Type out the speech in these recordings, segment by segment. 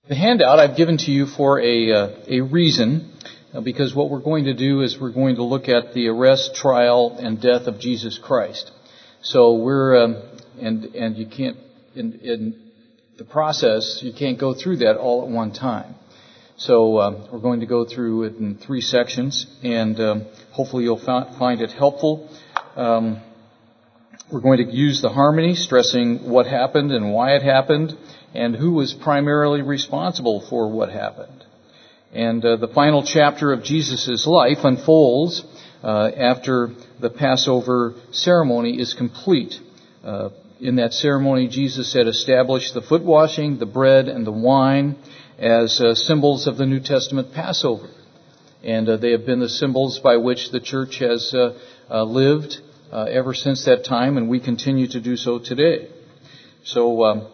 The handout I've given to you for a reason, because what we're going to do is we're going to look at the arrest, trial, and death of Jesus Christ. So and you can't, in the process, you can't go through that all at one time. So we're going to go through it in 3 sections, and hopefully you'll find it helpful. We're going to use the harmony, stressing what happened and why it happened, and who was primarily responsible for what happened. And the final chapter of Jesus' life unfolds after the Passover ceremony is complete. In that ceremony, Jesus had established the foot washing, the bread, and the wine as symbols of the New Testament Passover. And they have been the symbols by which the church has lived ever since that time, and we continue to do so today. So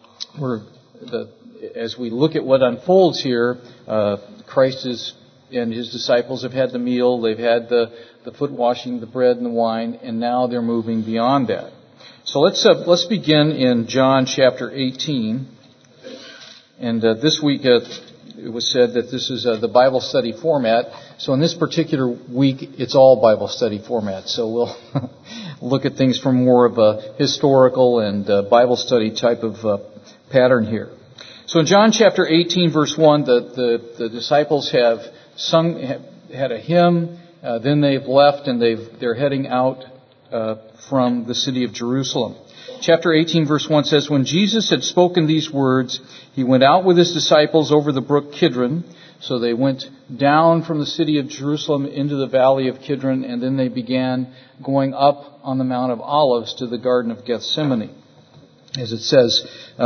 as we look at what unfolds here, Christ and his disciples have had the meal, they've had the foot washing, the bread and the wine, and now they're moving beyond that. So let's begin in John chapter 18. And this week it was said that this is the Bible study format. So in this particular week, it's all Bible study format. So we'll look at things from more of a historical and Bible study type of pattern here. So in John chapter 18, verse 1, the disciples have had a hymn. Then they've left and they're heading out from the city of Jerusalem. Chapter 18, verse 1 says, "When Jesus had spoken these words, he went out with his disciples over the brook Kidron." So they went down from the city of Jerusalem into the valley of Kidron, and then they began going up on the Mount of Olives to the Garden of Gethsemane, as it says,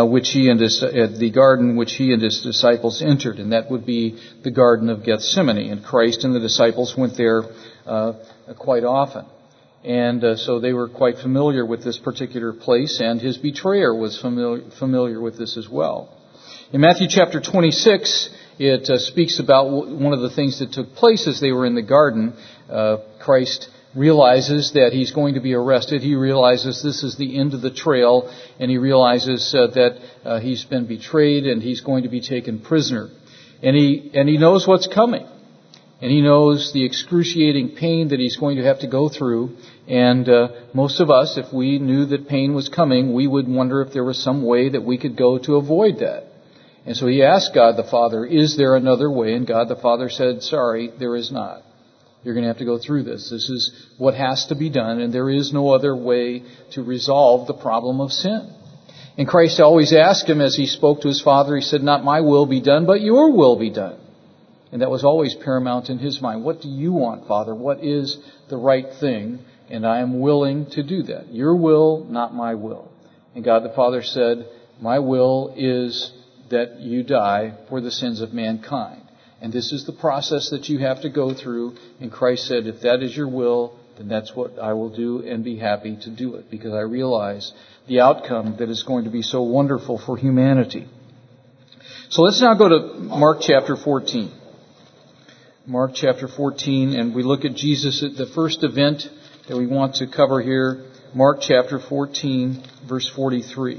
the garden which he and his disciples entered, and that would be the Garden of Gethsemane. And Christ and the disciples went there quite often. And so they were quite familiar with this particular place, and his betrayer was familiar with this as well. In Matthew chapter 26, it speaks about one of the things that took place as they were in the garden. Christ realizes that he's going to be arrested. He realizes this is the end of the trail, and he realizes that he's been betrayed and he's going to be taken prisoner. And he knows what's coming. And he knows the excruciating pain that he's going to have to go through. And most of us, if we knew that pain was coming, we would wonder if there was some way that we could go to avoid that. And so he asked God the Father, "Is there another way?" And God the Father said, "Sorry, there is not. You're going to have to go through this. This is what has to be done, and there is no other way to resolve the problem of sin." And Christ always asked him as he spoke to his Father, he said, "Not my will be done, but your will be done." And that was always paramount in his mind. What do you want, Father? What is the right thing? And I am willing to do that. Your will, not my will. And God the Father said, "My will is that you die for the sins of mankind. And this is the process that you have to go through." And Christ said, "If that is your will, then that's what I will do and be happy to do it, because I realize the outcome that is going to be so wonderful for humanity." So let's now go to Mark chapter 14. Mark chapter 14, and we look at Jesus at the first event that we want to cover here. Mark chapter 14, verse 43.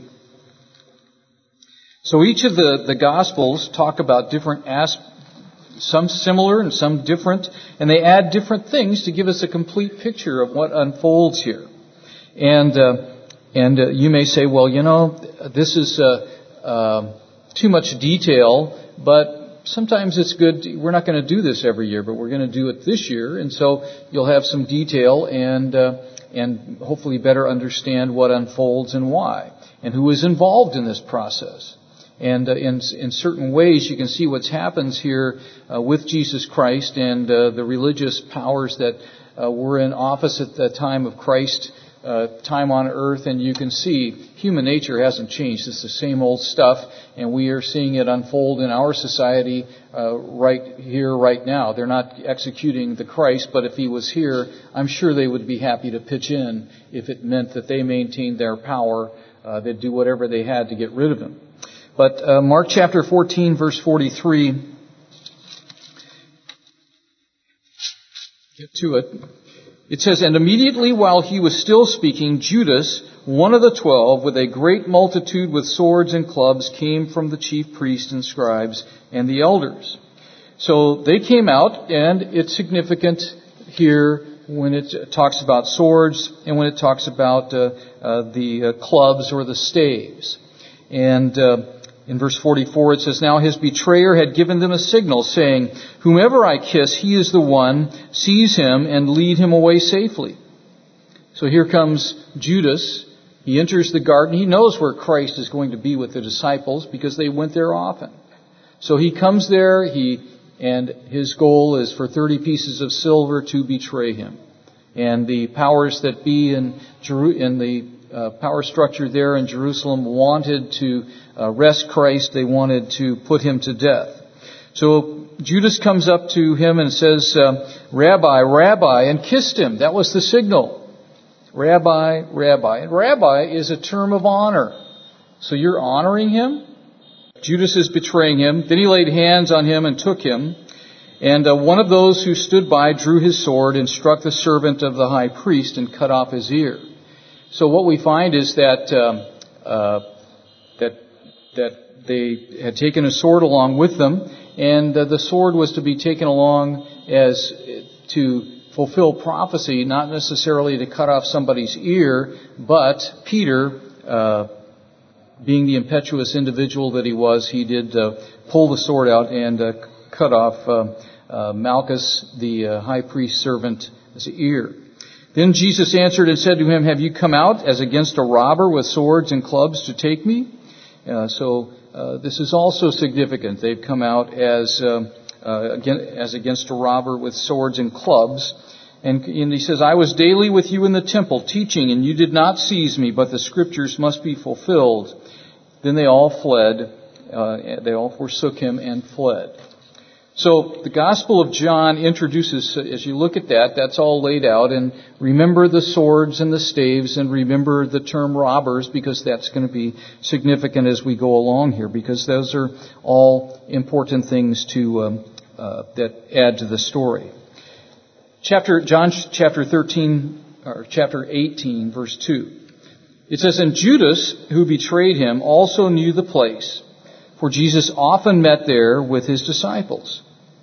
So each of the Gospels talk about different aspects, some similar and some different, and they add different things to give us a complete picture of what unfolds here. And you may say, well, this is too much detail, but sometimes it's good. We're not going to do this every year, but we're going to do it this year, and so you'll have some detail and hopefully better understand what unfolds and why, and who is involved in this process. And in certain ways, you can see what happens here with Jesus Christ and the religious powers that were in office at the time of Christ, time on earth. And you can see human nature hasn't changed. It's the same old stuff, and we are seeing it unfold in our society right here, right now. They're not executing the Christ, but if he was here, I'm sure they would be happy to pitch in if it meant that they maintained their power. They'd do whatever they had to get rid of him. But Mark chapter 14, verse 43, get to it. It says, "And immediately while he was still speaking, Judas, one of the 12, with a great multitude with swords and clubs, came from the chief priests and scribes and the elders. So they came out, and it's significant here when it talks about swords and when it talks about the clubs or the staves. And in verse 44 it says, "Now his betrayer had given them a signal, saying, 'Whomever I kiss, he is the one. Seize him and lead him away safely.'" So here comes Judas. He enters the garden. He knows where Christ is going to be with the disciples because they went there often. So he comes there, and his goal is for 30 pieces of silver to betray him. And the powers that be in the power structure there in Jerusalem wanted to arrest Christ. They wanted to put him to death. So Judas comes up to him and says, "Rabbi, Rabbi," and kissed him. That was the signal. Rabbi, Rabbi. And Rabbi is a term of honor. So you're honoring him? Judas is betraying him. Then he laid hands on him and took him. And one of those who stood by drew his sword and struck the servant of the high priest and cut off his ear. So what we find is that they had taken a sword along with them, and the sword was to be taken along as to fulfill prophecy, not necessarily to cut off somebody's ear, but Peter, being the impetuous individual that he was, he did pull the sword out and cut off Malchus, the high priest's servant's ear. Then Jesus answered and said to him, "Have you come out as against a robber with swords and clubs to take me?" So this is also significant. They've come out as against a robber with swords and clubs. And he says, "I was daily with you in the temple teaching, and you did not seize me, but the scriptures must be fulfilled." Then they all fled. They all forsook him and fled. So the Gospel of John introduces, as you look at that, that's all laid out. And remember the swords and the staves, and remember the term robbers, because that's going to be significant as we go along here, because those are all important things that add to the story. John chapter 13, or chapter 18, verse 2. It says, "And Judas, who betrayed him, also knew the place, for Jesus often met there with his disciples.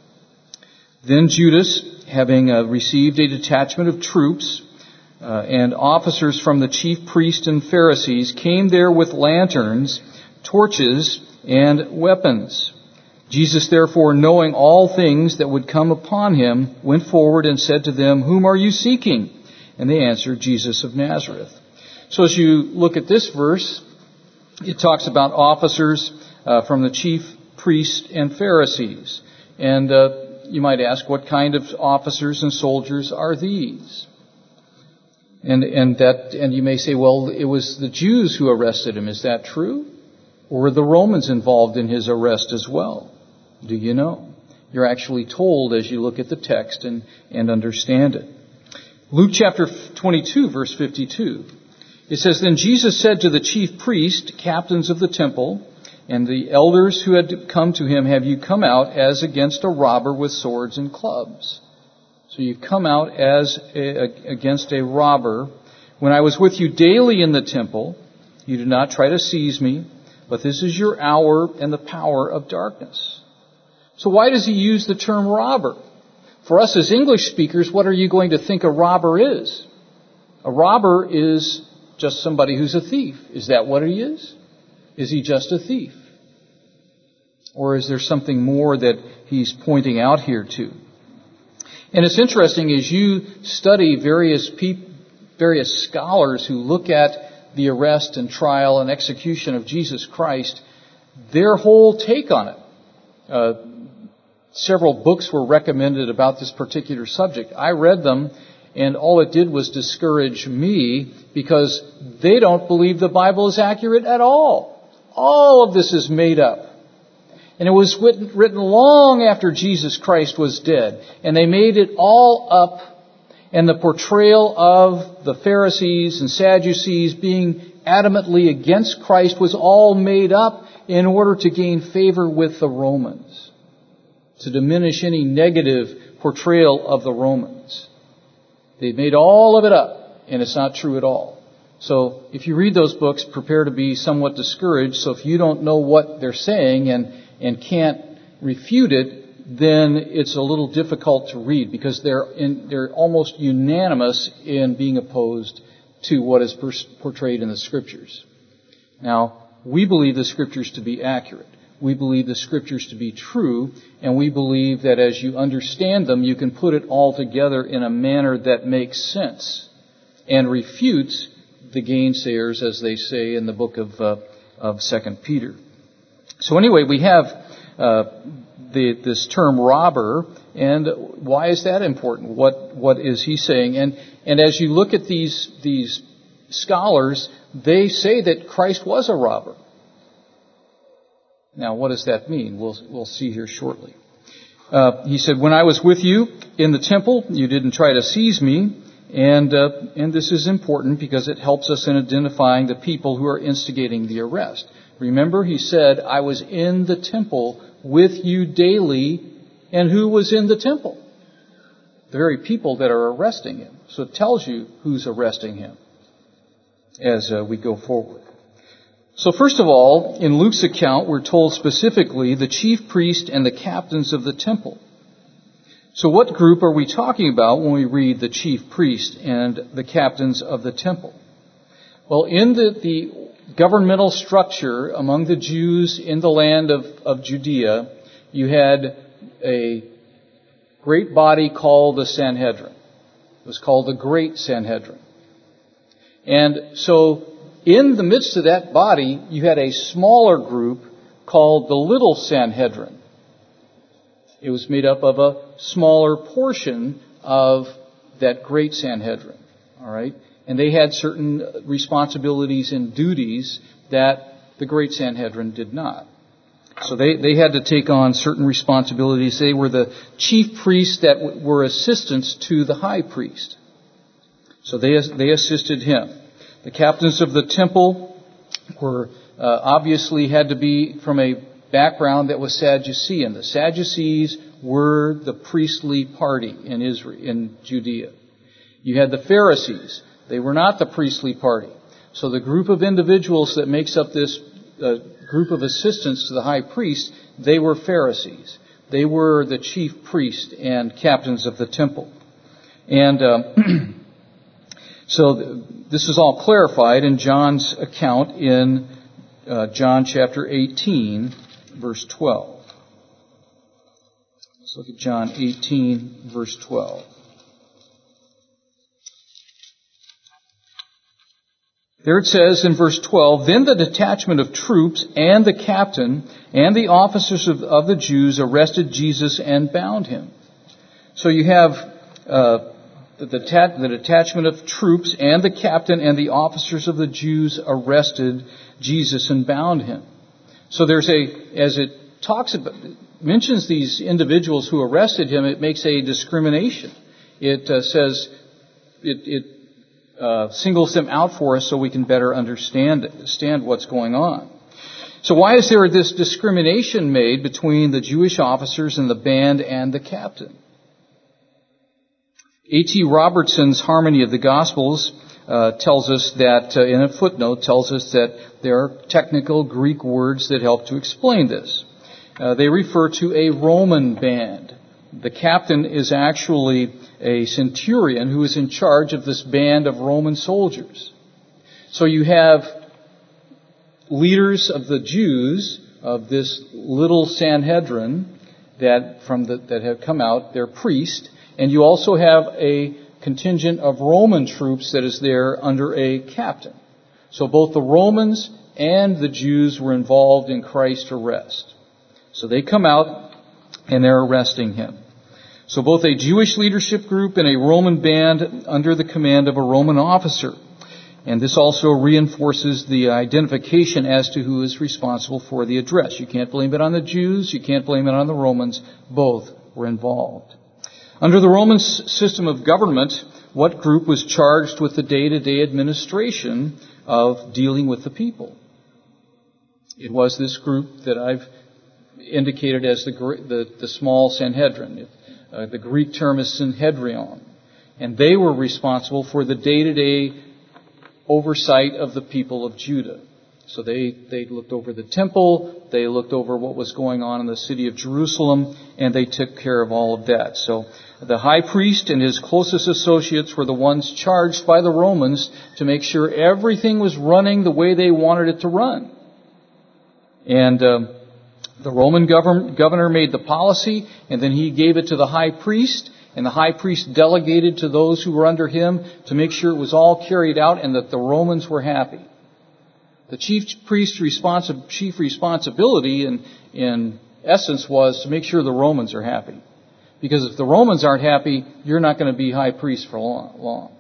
Then Judas, having received a detachment of troops and officers from the chief priests and Pharisees, came there with lanterns, torches, and weapons. Jesus, therefore, knowing all things that would come upon him, went forward and said to them, 'Whom are you seeking?' And they answered, 'Jesus of Nazareth.'" So as you look at this verse, it talks about officers from the chief priests and Pharisees. And you might ask, what kind of officers and soldiers are these? And you may say, well, it was the Jews who arrested him. Is that true? Or were the Romans involved in his arrest as well? Do you know? You're actually told as you look at the text and understand it. Luke chapter 22, verse 52. It says, "Then Jesus said to the chief priests, captains of the temple, and the elders who had come to him, 'Have you come out as against a robber with swords and clubs?'" So you've come out as against a robber. "When I was with you daily in the temple, you did not try to seize me, but this is your hour and the power of darkness." So why does he use the term robber? For us as English speakers, what are you going to think a robber is? A robber is just somebody who's a thief. Is that what he is? Is he just a thief? Or is there something more that he's pointing out here to? And it's interesting, as you study various scholars who look at the arrest and trial and execution of Jesus Christ, their whole take on it. Several books were recommended about this particular subject. I read them, and all it did was discourage me, because they don't believe the Bible is accurate at all. All of this is made up. And it was written long after Jesus Christ was dead. And they made it all up. And the portrayal of the Pharisees and Sadducees being adamantly against Christ was all made up in order to gain favor with the Romans, to diminish any negative portrayal of the Romans. They made all of it up, and it's not true at all. So if you read those books, prepare to be somewhat discouraged. So if you don't know what they're saying and can't refute it, then it's a little difficult to read because they're almost unanimous in being opposed to what is portrayed in the Scriptures. Now, we believe the Scriptures to be accurate. We believe the Scriptures to be true, and we believe that as you understand them, you can put it all together in a manner that makes sense and refutes the gainsayers, as they say in the book of 2 Peter. So anyway, we have this term robber, and why is that important? What is he saying? And as you look at these scholars, they say that Christ was a robber. Now, what does that mean? We'll see here shortly. He said, "When I was with you in the temple, you didn't try to seize me." And this is important because it helps us in identifying the people who are instigating the arrest. Remember, he said, "I was in the temple with you daily." And who was in the temple? The very people that are arresting him. So it tells you who's arresting him as we go forward. So first of all, in Luke's account, we're told specifically the chief priest and the captains of the temple. So what group are we talking about when we read the chief priest and the captains of the temple? Well, in the governmental structure among the Jews in the land of Judea, you had a great body called the Sanhedrin. It was called the Great Sanhedrin. And so in the midst of that body, you had a smaller group called the Little Sanhedrin. It was made up of a smaller portion of that Great Sanhedrin. All right? And they had certain responsibilities and duties that the Great Sanhedrin did not. So they had to take on certain responsibilities. They were the chief priests that were assistants to the high priest. So they assisted him. The captains of the temple were obviously had to be from a background that was Sadducean. The Sadducees were the priestly party in Israel, in Judea. You had the Pharisees. They were not the priestly party. So the group of individuals that makes up this group of assistants to the high priest, they were Pharisees. They were the chief priest and captains of the temple. And so this is all clarified in John's account in John chapter 18, verse 12. Let's look at John 18, verse 12. There it says in verse 12, "Then the detachment of troops and the captain and the officers of the Jews arrested Jesus and bound him." So you have the detachment of troops and the captain and the officers of the Jews arrested Jesus and bound him. So there's as it talks about, mentions these individuals who arrested him, it makes a discrimination. It says, it singles them out for us so we can better understand what's going on. So why is there this discrimination made between the Jewish officers and the band and the captain? A.T. Robertson's Harmony of the Gospels tells us that, in a footnote, tells us that there are technical Greek words that help to explain this. They refer to a Roman band. The captain is actually a centurion who is in charge of this band of Roman soldiers. So you have leaders of the Jews of this little Sanhedrin that have come out, they're priests, and you also have a contingent of Roman troops that is there under a captain. So both the Romans and the Jews were involved in Christ's arrest. So they come out and they're arresting him. So both a Jewish leadership group and a Roman band under the command of a Roman officer. And this also reinforces the identification as to who is responsible for the address. You can't blame it on the Jews, you can't blame it on the Romans. Both were involved. Under the Roman system of government, what group was charged with the day-to-day administration of dealing with the people? It was this group that I've indicated as the small Sanhedrin. The Greek term is Sanhedrion. And they were responsible for the day-to-day oversight of the people of Judah. So they looked over the temple, they looked over what was going on in the city of Jerusalem, and they took care of all of that. So the high priest and his closest associates were the ones charged by the Romans to make sure everything was running the way they wanted it to run. And the Roman governor made the policy, and then he gave it to the high priest, and the high priest delegated to those who were under him to make sure it was all carried out and that the Romans were happy. The chief priest's chief responsibility in essence was to make sure the Romans are happy. Because if the Romans aren't happy, you're not going to be high priest for long.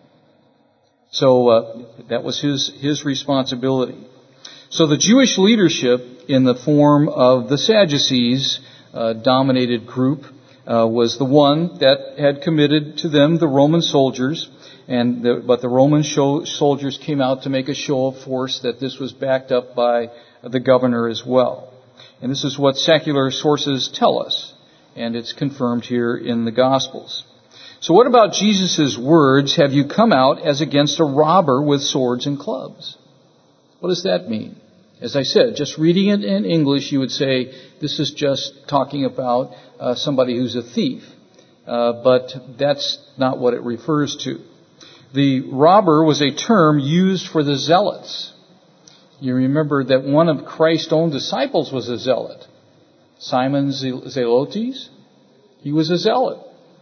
So that was his responsibility. So the Jewish leadership in the form of the Sadducees dominated group was the one that had committed to them the Roman soldiers. But the Roman soldiers came out to make a show of force that this was backed up by the governor as well. And this is what secular sources tell us. And it's confirmed here in the Gospels. So what about Jesus' words, "Have you come out as against a robber with swords and clubs"? What does that mean? As I said, just reading it in English, you would say this is just talking about somebody who's a thief. But that's not what it refers to. The robber was a term used for the zealots. You remember that one of Christ's own disciples was a zealot. Simon Zelotes, he was a zealot.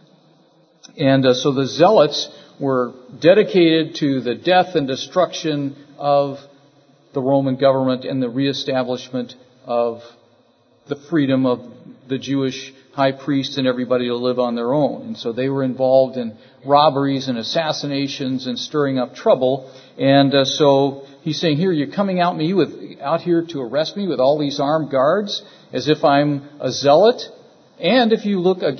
And so the zealots were dedicated to the death and destruction of the Roman government and the reestablishment of the freedom of the Jewish high priest and everybody to live on their own. And so they were involved in robberies and assassinations and stirring up trouble. And so he's saying, here, you're coming out here to arrest me with all these armed guards as if I'm a zealot. And if you look at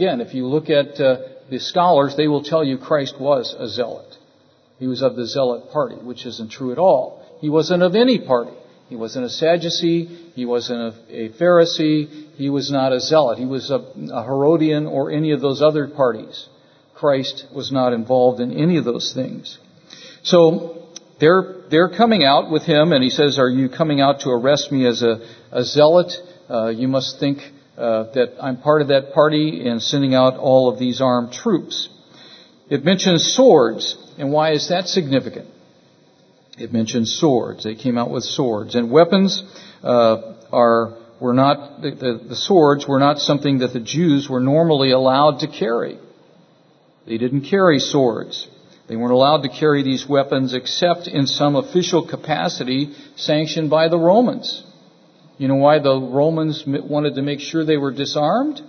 the scholars, they will tell you Christ was a zealot. He was of the zealot party, which isn't true at all. He wasn't of any party. He wasn't a Sadducee. He wasn't a Pharisee. He was not a zealot. He was a Herodian or any of those other parties. Christ was not involved in any of those things. So they're coming out with him, and he says, "Are you coming out to arrest me as a zealot? You must think that I'm part of that party and sending out all of these armed troops." It mentions swords, and why is that significant? It mentions swords. They came out with swords. And weapons were not, the swords were not something that the Jews were normally allowed to carry. They didn't carry swords. They weren't allowed to carry these weapons except in some official capacity sanctioned by the Romans. You know why the Romans wanted to make sure they were disarmed?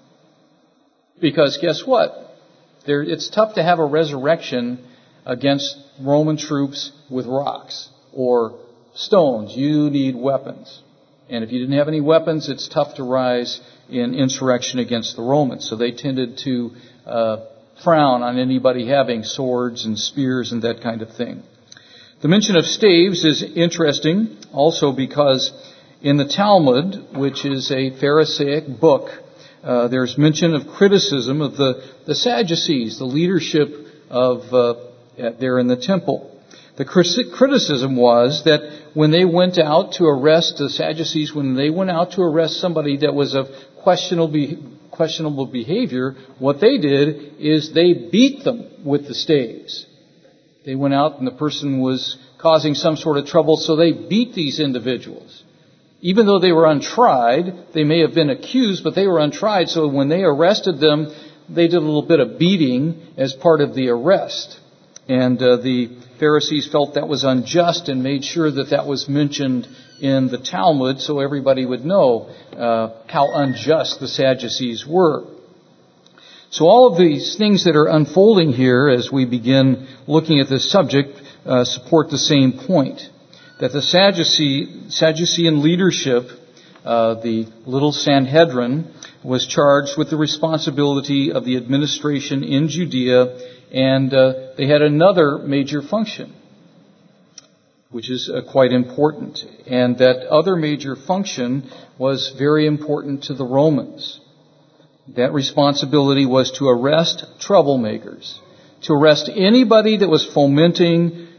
Because guess what? It's tough to have a resurrection against Roman troops with rocks or stones. You need weapons. And if you didn't have any weapons, it's tough to rise in insurrection against the Romans. So they tended to frown on anybody having swords and spears and that kind of thing. The mention of staves is interesting also because in the Talmud, which is a Pharisaic book, there's mention of criticism of the Sadducees, the leadership of there in the temple. The criticism was that when they went out to arrest the Sadducees, when they went out to arrest somebody that was of questionable behavior, what they did is they beat them with the staves. They went out and the person was causing some sort of trouble, so they beat these individuals. Even though they were untried, they may have been accused, but they were untried, so when they arrested them, they did a little bit of beating as part of the arrest. And the Pharisees felt that was unjust and made sure that was mentioned in the Talmud so everybody would know how unjust the Sadducees were. So all of these things that are unfolding here as we begin looking at this subject support the same point. That the Sadducean leadership, the little Sanhedrin, was charged with the responsibility of the administration in Judea, and they had another major function, which is quite important. And that other major function was very important to the Romans. That responsibility was to arrest troublemakers, to arrest anybody that was fomenting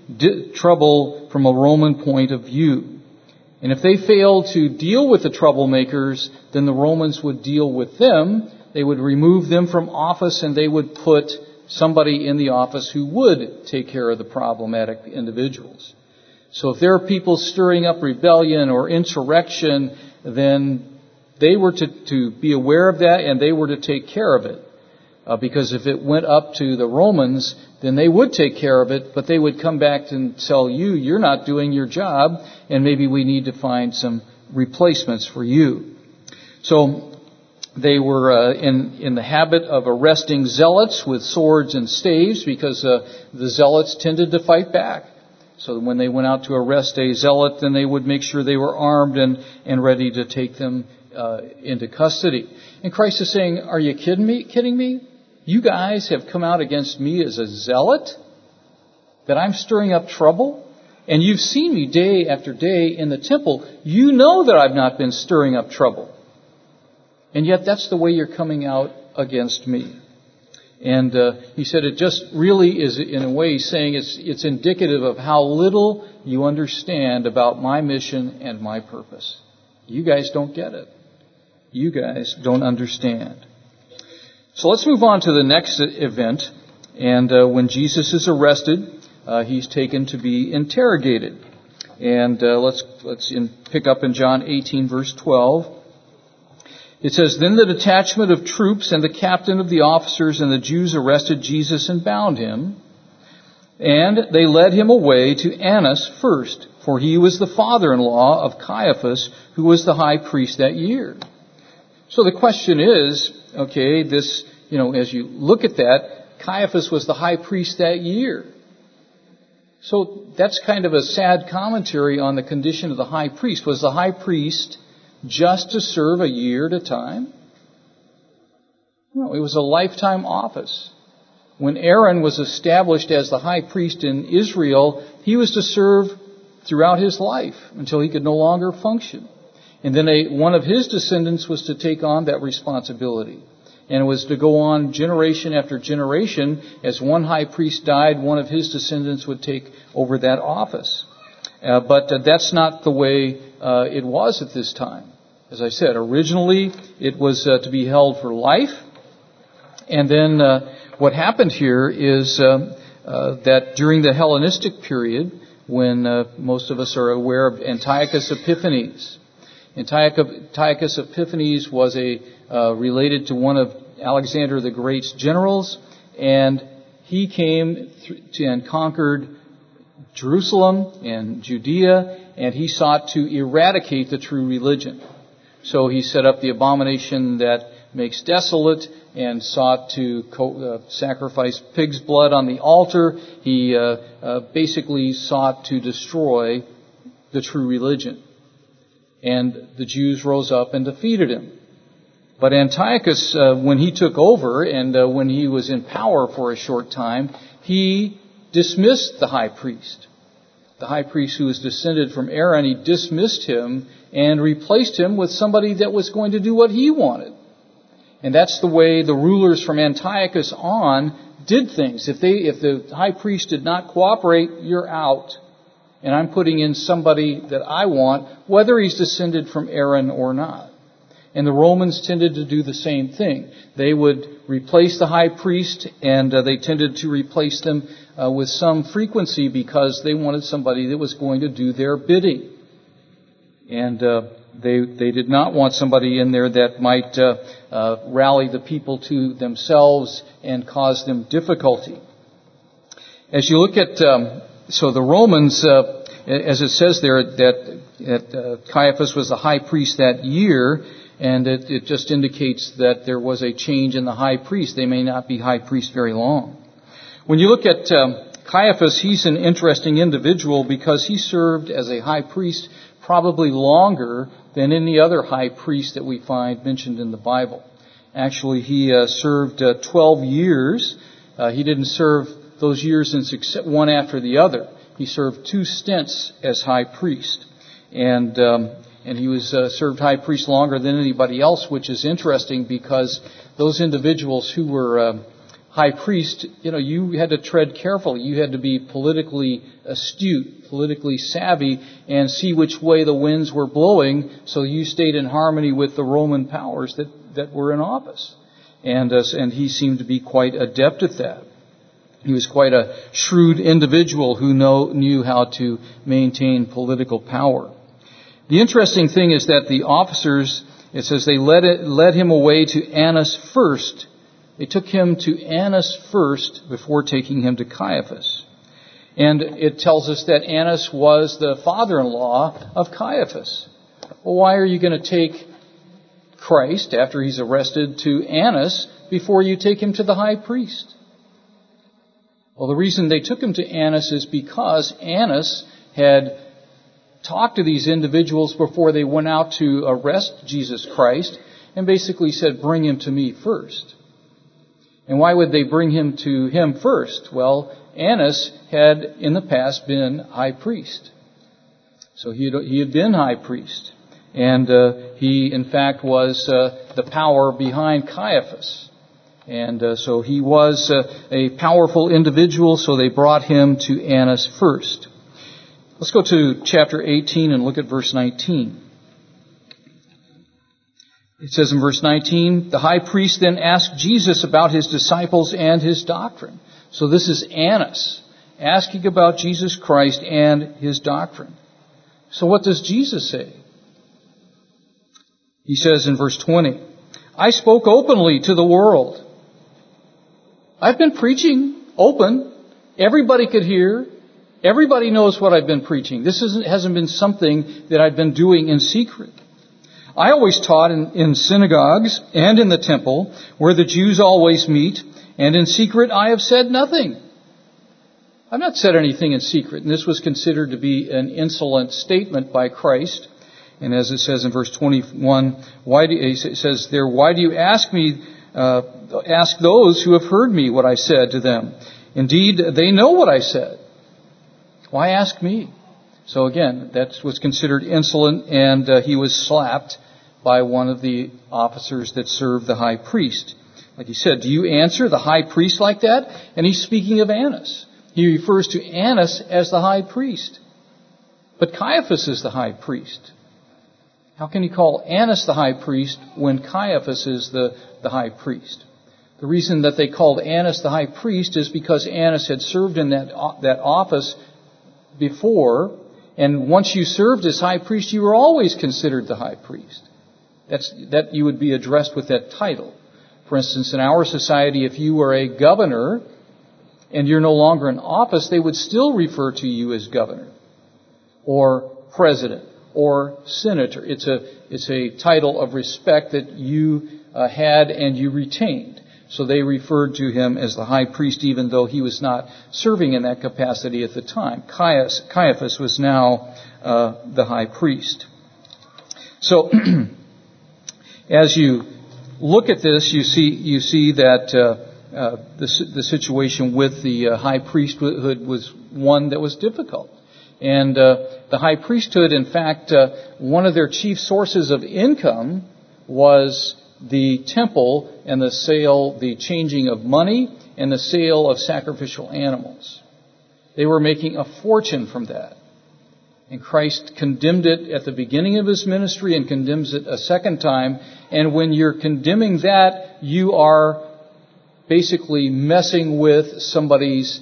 trouble from a Roman point of view. And if they failed to deal with the troublemakers, then the Romans would deal with them. They would remove them from office, and they would put somebody in the office who would take care of the problematic individuals. So if there are people stirring up rebellion or insurrection, then they were to be aware of that, and they were to take care of it. Because if it went up to the Romans, then they would take care of it, but they would come back and tell you, you're not doing your job, and maybe we need to find some replacements for you. So they were in the habit of arresting zealots with swords and staves, because the zealots tended to fight back. So when they went out to arrest a zealot, then they would make sure they were armed and ready to take them into custody. And Christ is saying, are you kidding me? You guys have come out against me as a zealot? That I'm stirring up trouble? And you've seen me day after day in the temple. You know that I've not been stirring up trouble. And yet that's the way you're coming out against me. And he said it just really is, in a way, saying it's indicative of how little you understand about my mission and my purpose. You guys don't get it. You guys don't understand. So let's move on to the next event. And when Jesus is arrested, he's taken to be interrogated. And let's pick up in John 18, verse 12. It says, Then the detachment of troops and the captain of the officers and the Jews arrested Jesus and bound him. And they led him away to Annas first, for he was the father-in-law of Caiaphas, who was the high priest that year. So the question is, as you look at that, Caiaphas was the high priest that year. So that's kind of a sad commentary on the condition of the high priest. Was the high priest just to serve a year at a time? No, it was a lifetime office. When Aaron was established as the high priest in Israel, he was to serve throughout his life until he could no longer function. And then one of his descendants was to take on that responsibility. And it was to go on generation after generation. As one high priest died, one of his descendants would take over that office. But that's not the way it was at this time. As I said, originally it was to be held for life. And then what happened here is that during the Hellenistic period, when most of us are aware of Antiochus Epiphanes. Antiochus Epiphanes was related to one of Alexander the Great's generals, and he came and conquered Jerusalem and Judea, and he sought to eradicate the true religion. So he set up the abomination that makes desolate and sought to sacrifice pig's blood on the altar. He basically sought to destroy the true religion. And the Jews rose up and defeated him. But Antiochus, when he took over and when he was in power for a short time, he dismissed the high priest. The high priest who was descended from Aaron, he dismissed him and replaced him with somebody that was going to do what he wanted. And that's the way the rulers from Antiochus on did things. If the high priest did not cooperate, you're out. And I'm putting in somebody that I want, whether he's descended from Aaron or not. And the Romans tended to do the same thing. They would replace the high priest, and they tended to replace them with some frequency because they wanted somebody that was going to do their bidding. And they did not want somebody in there that might rally the people to themselves and cause them difficulty. As you look at so the Romans, as it says there, that Caiaphas was the high priest that year, and it just indicates that there was a change in the high priest. They may not be high priests very long. When you look at Caiaphas, he's an interesting individual because he served as a high priest probably longer than any other high priest that we find mentioned in the Bible. Actually, he served 12 years. He didn't serve those years in one after the other. He served 2 stints as high priest. And he was served high priest longer than anybody else, which is interesting because those individuals who were high priest, you had to tread carefully. You had to be politically astute, politically savvy, and see which way the winds were blowing so you stayed in harmony with the Roman powers that were in office. And he seemed to be quite adept at that. He was quite a shrewd individual who knew how to maintain political power. The interesting thing is that the officers, it says they led him away to Annas first. They took him to Annas first before taking him to Caiaphas. And it tells us that Annas was the father-in-law of Caiaphas. Well, why are you going to take Christ, after he's arrested, to Annas before you take him to the high priest? Well, the reason they took him to Annas is because Annas had talked to these individuals before they went out to arrest Jesus Christ and basically said, bring him to me first. And why would they bring him to him first? Well, Annas had in the past been high priest. So he had been high priest. And he, in fact, was the power behind Caiaphas. And so he was a powerful individual, so they brought him to Annas first. Let's go to chapter 18 and look at verse 19. It says in verse 19, the high priest then asked Jesus about his disciples and his doctrine. So this is Annas asking about Jesus Christ and his doctrine. So what does Jesus say? He says in verse 20, I spoke openly to the world. I've been preaching open. Everybody could hear. Everybody knows what I've been preaching. This hasn't been something that I've been doing in secret. I always taught in synagogues and in the temple where the Jews always meet, and in secret I have said nothing. I've not said anything in secret, and this was considered to be an insolent statement by Christ. And as it says in verse 21, it says there, why do you ask me, ask those who have heard me what I said to them? Indeed, they know what I said. Why ask me? So again, that was considered insolent, and he was slapped by one of the officers that served the high priest. Like he said, do you answer the high priest like that? And he's speaking of Annas. He refers to Annas as the high priest. But Caiaphas is the high priest. How can he call Annas the high priest when Caiaphas is the high priest? The reason that they called Annas the high priest is because Annas had served in that office before, and once you served as high priest, you were always considered the high priest. That you would be addressed with that title. For instance, in our society, if you were a governor and you're no longer in office, they would still refer to you as governor or president or senator. It's a title of respect that you had and you retained. So they referred to him as the high priest, even though he was not serving in that capacity at the time. Caiaphas was now the high priest. So as you look at this, you see that the situation with the high priesthood was one that was difficult. And the high priesthood, in fact, one of their chief sources of income was the temple and the changing of money and the sale of sacrificial animals. They were making a fortune from that. And Christ condemned it at the beginning of his ministry and condemns it a second time. And when you're condemning that, you are basically messing with somebody's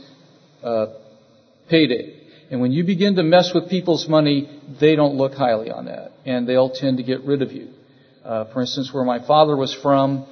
payday. And when you begin to mess with people's money, they don't look highly on that. And they'll tend to get rid of you. For instance, where my father was from,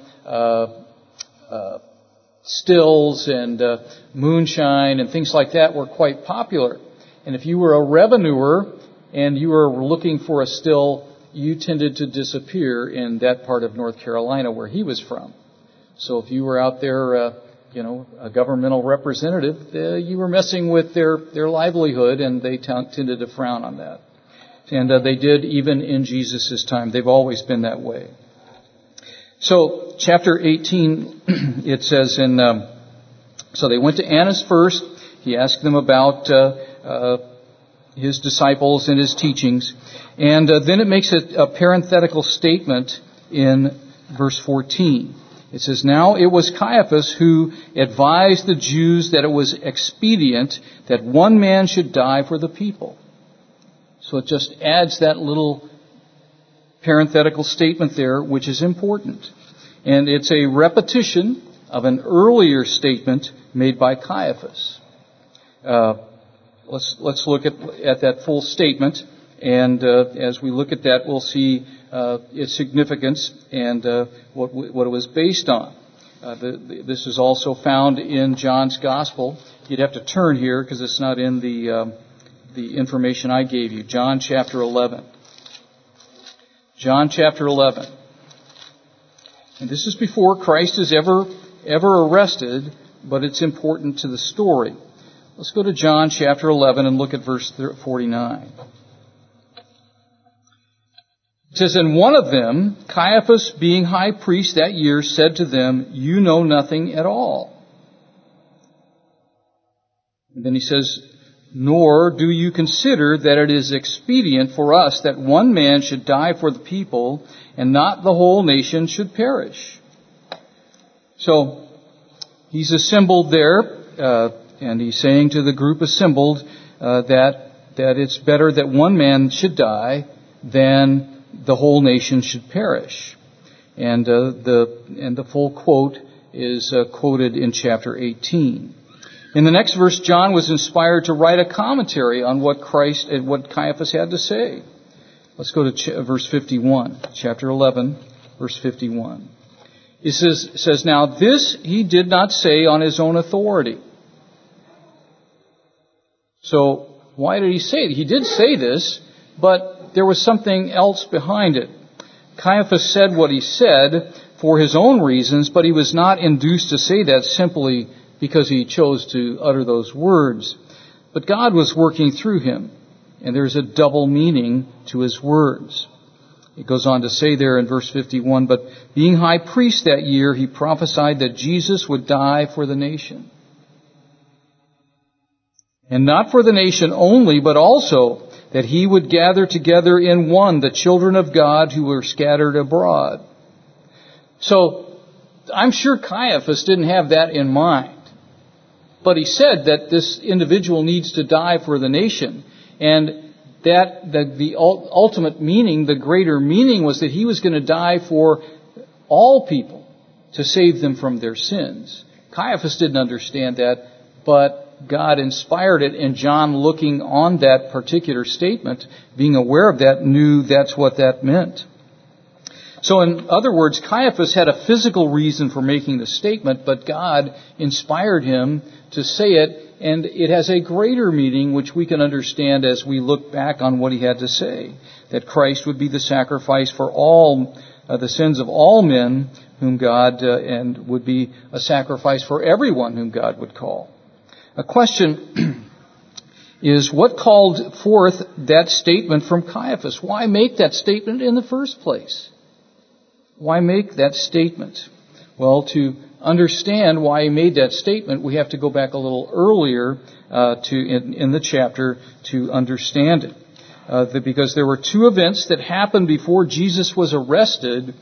stills and moonshine and things like that were quite popular. And if you were a revenuer and you were looking for a still, you tended to disappear in that part of North Carolina where he was from. So if you were out there, a governmental representative, you were messing with their livelihood, and they tended to frown on that. And they did even in Jesus' time. They've always been that way. So, chapter 18, it says so they went to Annas first. He asked them about his disciples and his teachings. And then it makes a parenthetical statement in verse 14. It says, "Now it was Caiaphas who advised the Jews that it was expedient that one man should die for the people." So it just adds that little parenthetical statement there, which is important. And it's a repetition of an earlier statement made by Caiaphas. Let's look at that full statement, and as we look at that, we'll see its significance and what it was based on. This is also found in John's Gospel. You'd have to turn here because it's not in the information I gave you. John chapter 11. John chapter 11. And this is before Christ is ever arrested, but it's important to the story. Let's go to John chapter 11 and look at verse 49. It says, "And one of them, Caiaphas, being high priest that year, said to them, 'You know nothing at all.'" And then he says, "Nor do you consider that it is expedient for us that one man should die for the people, and not the whole nation should perish." So, he's assembled there, and he's saying to the group assembled that it's better that one man should die than the whole nation should perish. And the full quote is quoted in chapter 18. In the next verse, John was inspired to write a commentary on what Caiaphas had to say. Let's go to verse 51, chapter 11, verse 51. It says, "Now this he did not say on his own authority." So why did he say it? He did say this, but there was something else behind it. Caiaphas said what he said for his own reasons, but he was not induced to say that simply because he chose to utter those words. But God was working through him, and there's a double meaning to his words. It goes on to say there in verse 51, "But being high priest that year, he prophesied that Jesus would die for the nation. And not for the nation only, but also that he would gather together in one the children of God who were scattered abroad." So, I'm sure Caiaphas didn't have that in mind. But he said that this individual needs to die for the nation. And that the ultimate meaning, the greater meaning, was that he was going to die for all people to save them from their sins. Caiaphas didn't understand that, but God inspired it, and John, looking on that particular statement, being aware of that, knew that's what that meant. So in other words, Caiaphas had a physical reason for making the statement, but God inspired him to say it, and it has a greater meaning which we can understand as we look back on what he had to say, that Christ would be the sacrifice for all the sins of all men whom God, and would be a sacrifice for everyone whom God would call. A question is, what called forth that statement from Caiaphas? Why make that statement in the first place? Why make that statement? Well, to understand why he made that statement, we have to go back a little earlier in the chapter to understand it. Because there were two events that happened before Jesus was arrested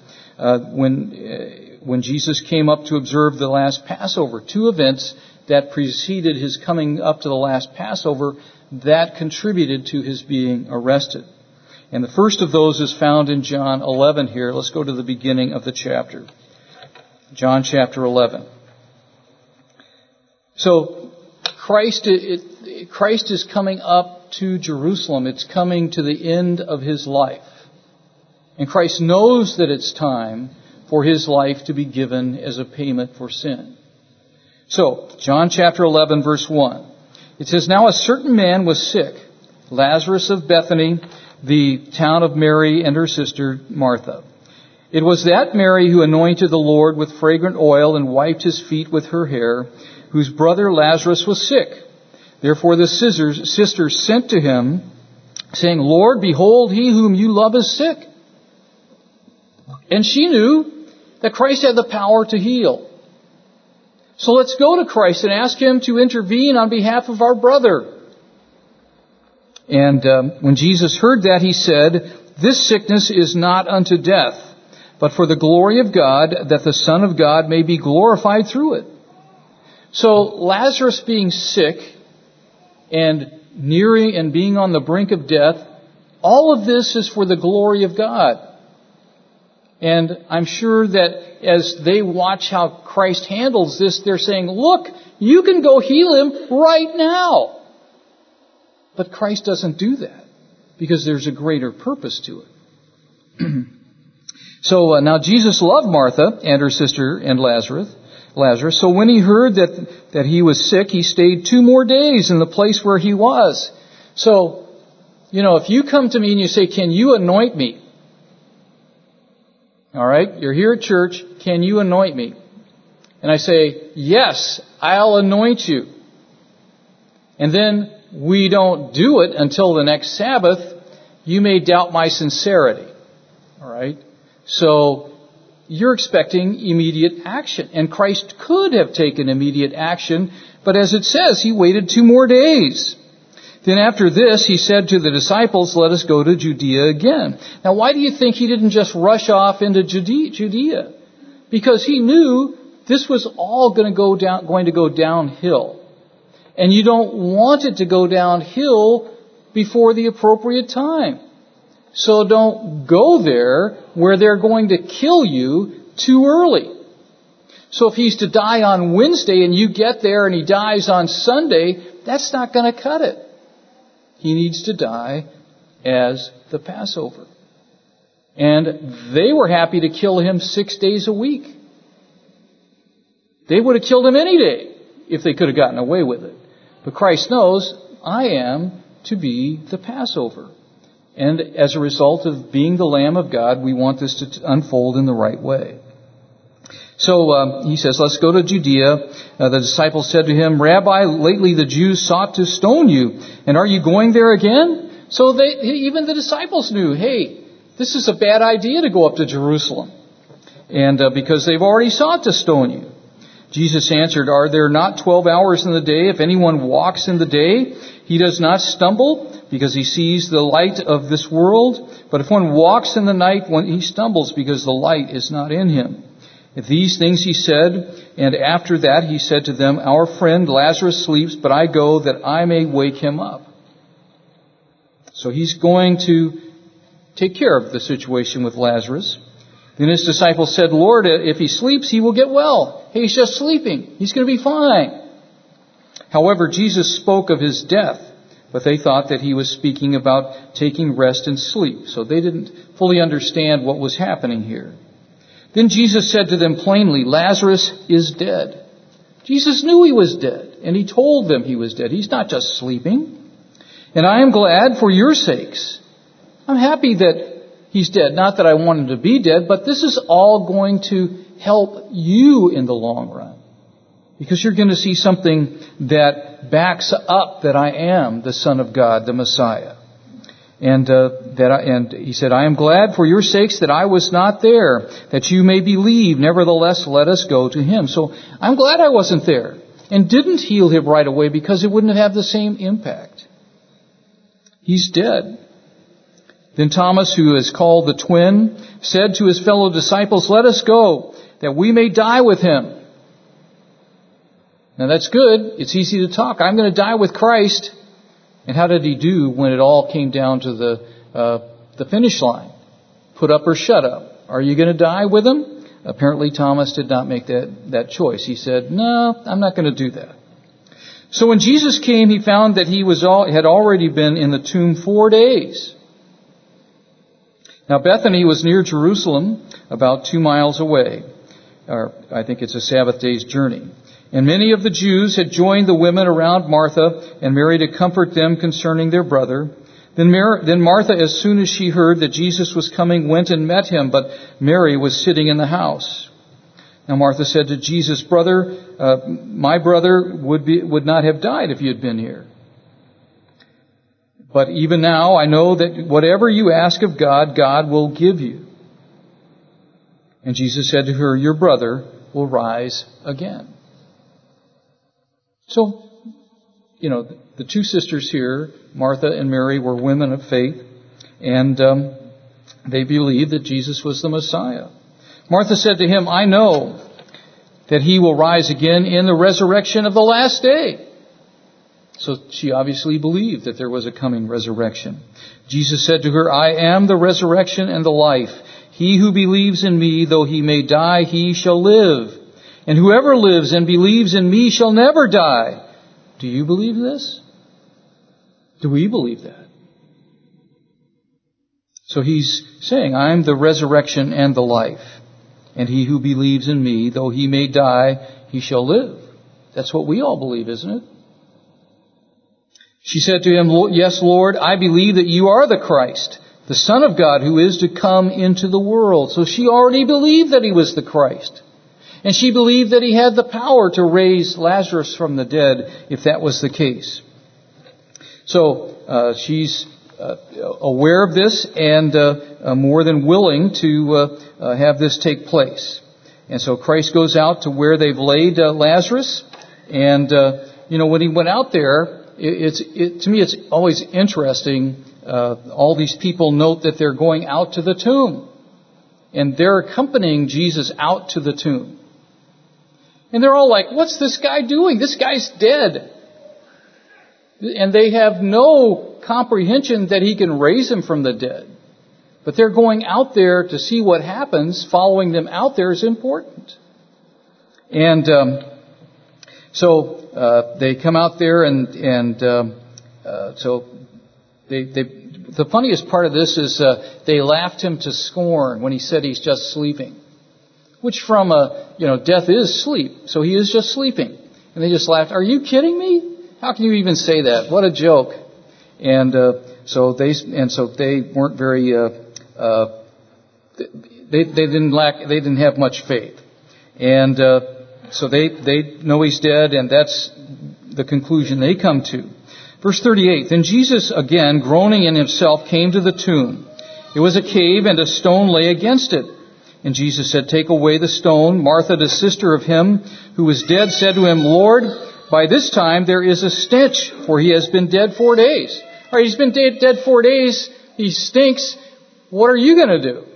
when Jesus came up to observe the last Passover. Two events that preceded his coming up to the last Passover that contributed to his being arrested. And the first of those is found in John 11 here. Let's go to the beginning of the chapter. John chapter 11. So Christ is coming up to Jerusalem. It's coming to the end of his life. And Christ knows that it's time for his life to be given as a payment for sin. So, John chapter 11, verse 1. It says, "Now a certain man was sick, Lazarus of Bethany, the town of Mary and her sister Martha. It was that Mary who anointed the Lord with fragrant oil and wiped his feet with her hair, whose brother Lazarus was sick. Therefore the sisters sent to him, saying, 'Lord, behold, he whom you love is sick.' And she knew that Christ had the power to heal. So let's go to Christ and ask him to intervene on behalf of our brother." And when Jesus heard that, he said, "This sickness is not unto death, but for the glory of God, that the Son of God may be glorified through it. So Lazarus being sick and nearing and being on the brink of death, all of this is for the glory of God. And I'm sure that as they watch how Christ handles this, they're saying, look, you can go heal him right now. But Christ doesn't do that because there's a greater purpose to it. So now Jesus loved Martha and her sister and Lazarus. So when he heard that he was sick, he stayed 2 more days in the place where he was. So, if you come to me and you say, can you anoint me? All right, you're here at church, can you anoint me? And I say, yes, I'll anoint you. And then we don't do it until the next Sabbath, you may doubt my sincerity. All right? So you're expecting immediate action. And Christ could have taken immediate action, but as it says, he waited 2 more days. Then after this, he said to the disciples, let us go to Judea again. Now, why do you think he didn't just rush off into Judea? Because he knew this was all going to go downhill. And you don't want it to go downhill before the appropriate time. So don't go there where they're going to kill you too early. So if he's to die on Wednesday and you get there and he dies on Sunday, that's not going to cut it. He needs to die as the Passover. And they were happy to kill him 6 days a week. They would have killed him any day if they could have gotten away with it. But Christ knows, I am to be the Passover. And as a result of being the Lamb of God, we want this to unfold in the right way. So he says, let's go to Judea. The disciples said to him, Rabbi, lately the Jews sought to stone you, and are you going there again? So even the disciples knew, hey, this is a bad idea to go up to Jerusalem. And because they've already sought to stone you. Jesus answered, are there not 12 hours in the day? If anyone walks in the day, he does not stumble because he sees the light of this world. But if one walks in the night, he stumbles because the light is not in him. If these things he said, and after that he said to them, our friend Lazarus sleeps, but I go that I may wake him up. So he's going to take care of the situation with Lazarus. Then his disciples said, Lord, if he sleeps, he will get well. Hey, he's just sleeping. He's going to be fine. However, Jesus spoke of his death, but they thought that he was speaking about taking rest and sleep. So they didn't fully understand what was happening here. Then Jesus said to them plainly, Lazarus is dead. Jesus knew he was dead, and he told them he was dead. He's not just sleeping. And I am glad for your sakes. I'm happy that he's dead. Not that I want him to be dead, but this is all going to help you in the long run. Because you're going to see something that backs up that I am the Son of God, the Messiah. And he said, I am glad for your sakes that I was not there, that you may believe. Nevertheless, let us go to him. So I'm glad I wasn't there and didn't heal him right away because it wouldn't have the same impact. He's dead. Then Thomas, who is called the twin, said to his fellow disciples, let us go, that we may die with him. Now that's good. It's easy to talk. I'm going to die with Christ. And how did he do when it all came down to the finish line? Put up or shut up. Are you going to die with him? Apparently Thomas did not make that choice. He said, no, I'm not going to do that. So when Jesus came, he found that he had already been in the tomb 4 days. Now Bethany was near Jerusalem, about 2 miles away. Or I think it's a Sabbath day's journey. And many of the Jews had joined the women around Martha and Mary to comfort them concerning their brother. Then Martha, as soon as she heard that Jesus was coming, went and met him, but Mary was sitting in the house. Now Martha said to Jesus, Brother, my brother would not have died if you had been here. But even now I know that whatever you ask of God, God will give you. And Jesus said to her, Your brother will rise again. So, the 2 sisters here, Martha and Mary, were women of faith, and they believed that Jesus was the Messiah. Martha said to him, I know that he will rise again in the resurrection of the last day. So she obviously believed that there was a coming resurrection. Jesus said to her, I am the resurrection and the life. He who believes in me, though he may die, he shall live. And whoever lives and believes in me shall never die. Do you believe this? Do we believe that? So he's saying, I am the resurrection and the life. And he who believes in me, though he may die, he shall live. That's what we all believe, isn't it? She said to him, Yes, Lord, I believe that you are the Christ, the Son of God who is to come into the world. So she already believed that he was the Christ. And she believed that he had the power to raise Lazarus from the dead, if that was the case. So she's aware of this and more than willing to have this take place. And so Christ goes out to where they've laid Lazarus. And, when he went out there, to me it's always interesting. All these people note that they're going out to the tomb. And they're accompanying Jesus out to the tomb. And they're all like, what's this guy doing? This guy's dead. And they have no comprehension that he can raise him from the dead. But they're going out there to see what happens. Following them out there is important. And so they come out there and so the funniest part of this is they laughed him to scorn when he said he's just sleeping. Which from death is sleep. So he is just sleeping. And they just laughed. Are you kidding me? How can you even say that? What a joke. And so they weren't very they didn't have much faith. And so they know he's dead, and that's the conclusion they come to. Verse 38, Then Jesus, again groaning in himself, came to the tomb. It was a cave, and a stone lay against it. And Jesus said, Take away the stone. Martha, the sister of him who was dead, said to him, Lord, by this time there is a stench, for he has been dead 4 days. All right, he's been dead 4 days. He stinks. What are you going to do?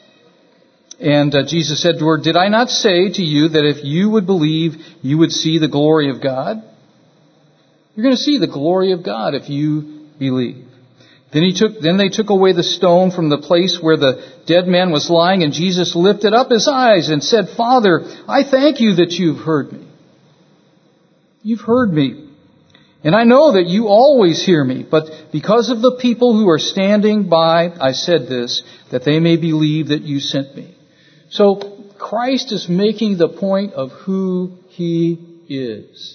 And Jesus said to her, Did I not say to you that if you would believe, you would see the glory of God? You're going to see the glory of God if you believe. Then they took away the stone from the place where the dead man was lying, and Jesus lifted up his eyes and said, Father, I thank you that you've heard me. You've heard me. And I know that you always hear me, but because of the people who are standing by, I said this, that they may believe that you sent me. So Christ is making the point of who he is.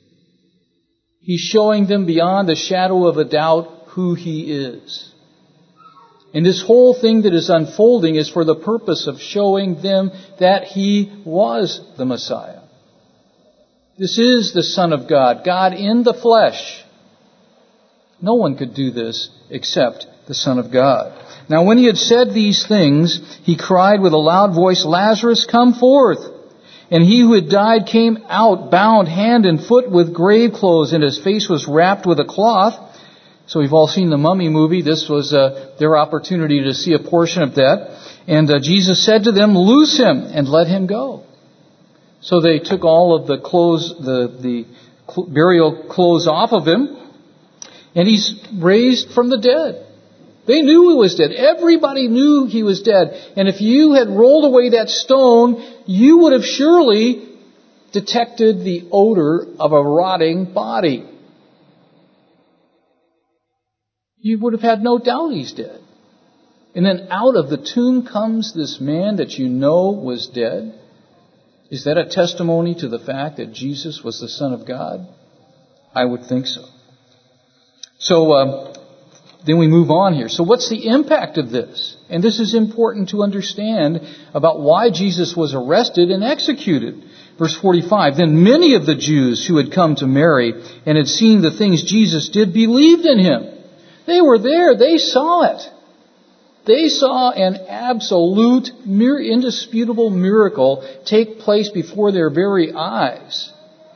He's showing them beyond the shadow of a doubt who he is. And this whole thing that is unfolding is for the purpose of showing them that he was the Messiah. This is the Son of God, God in the flesh. No one could do this except the Son of God. Now when he had said these things, he cried with a loud voice, Lazarus, come forth. And he who had died came out, bound hand and foot with grave clothes, and his face was wrapped with a cloth. So we've all seen the Mummy movie. This was their opportunity to see a portion of that. And Jesus said to them, Loose him and let him go. So they took all of the clothes, the burial clothes off of him, and he's raised from the dead. They knew he was dead. Everybody knew he was dead. And if you had rolled away that stone, you would have surely detected the odor of a rotting body. You would have had no doubt he's dead. And then out of the tomb comes this man that you know was dead. Is that a testimony to the fact that Jesus was the Son of God? I would think so. So then we move on here. So what's the impact of this? And this is important to understand about why Jesus was arrested and executed. Verse 45, Then many of the Jews who had come to Mary and had seen the things Jesus did believed in him. They were there. They saw it. They saw an absolute, indisputable miracle take place before their very eyes.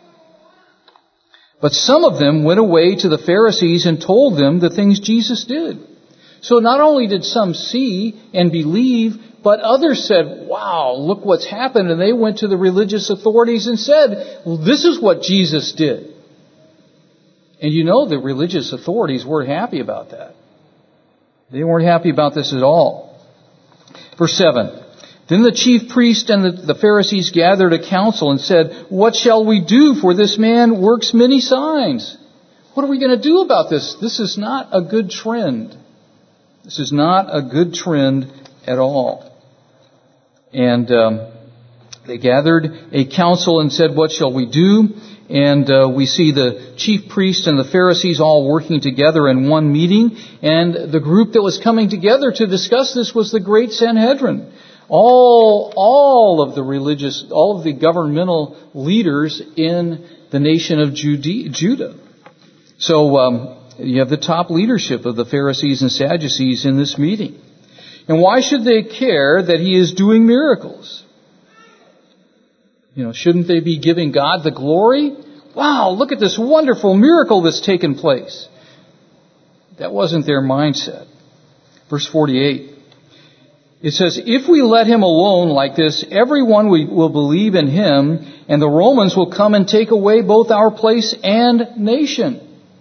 But some of them went away to the Pharisees and told them the things Jesus did. So not only did some see and believe, But others said, wow, look what's happened. And they went to the religious authorities and said, well, this is what Jesus did. And you know the religious authorities weren't happy about that. They weren't happy about this at all. Verse 7. Then the chief priest and the Pharisees gathered a council and said, what shall we do? For this man works many signs. What are we going to do about this? This is not a good trend. This is not a good trend at all. And they gathered a council and said, what shall we do? And we see the chief priests and the Pharisees all working together in one meeting. And the group that was coming together to discuss this was the great Sanhedrin. All of the governmental leaders in the nation of Judah. So you have the top leadership of the Pharisees and Sadducees in this meeting. And why should they care that he is doing miracles? Shouldn't they be giving God the glory? Wow, look at this wonderful miracle that's taken place. That wasn't their mindset. Verse 48. It says, if we let him alone like this, everyone will believe in him, and the Romans will come and take away both our place and nation.